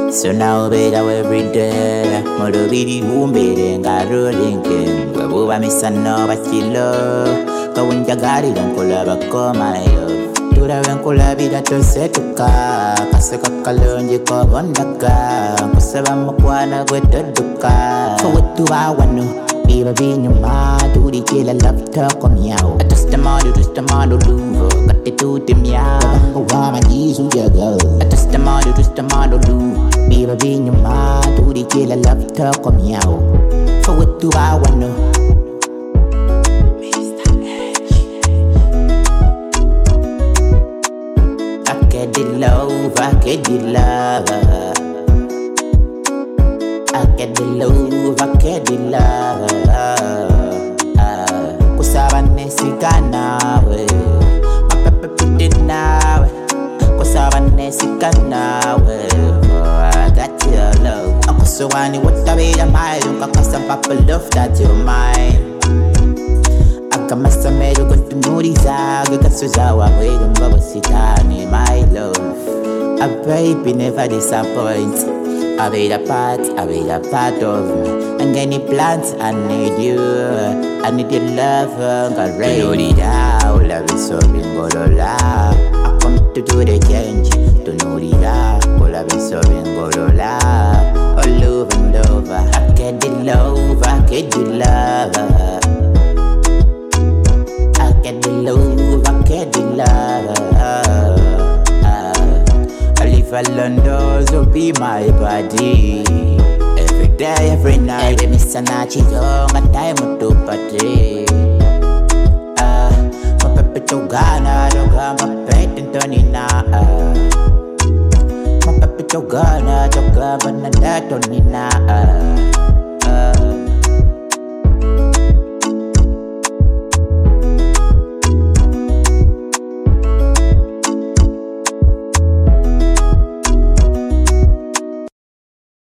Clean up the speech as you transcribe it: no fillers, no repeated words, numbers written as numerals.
So now better every day. Moro bidi boombe nga rolling king. Babuba misano bachilo. Kawinja gari don kolaba ko my love. Tura ven kolabida to setuka. Kaseka kalonji ko bondaka. Kusaba mukwana gwedoduka. So what do I want to? Baby, being your mind, do the kill a love talk on me out. I just the model, Luvo. Got the two to me out. Go on my knees, who you go? I just the model, Luvo. Baby, being your mind, do the kill a love talk on me out. So what do I want to? I get the love, I get the love. I get the love, I get the love. Kusaba nesika nawe, mapepe piti nawe. Kusaba nesika nawe, I got your love. Akusawani watabida mayo, kakasa papa love that you're mine. Akamasa medo kuntunuriza, gakasuzawa wedo mbabasitani, my love. A baby never disappoints. I be a part of me. And any plans, I need you. I need your love, I love is so bingolola. I come to do the change. To know the love is so bingolola. All over and over. I get the love, I get the love. I get the love, I get the love. If I learn those will be my body. Every day, every night, I miss a nachi young, a time to party. My pepe to Ghana, my pet in Tonina. My pepe to Ghana, but not that Tonina.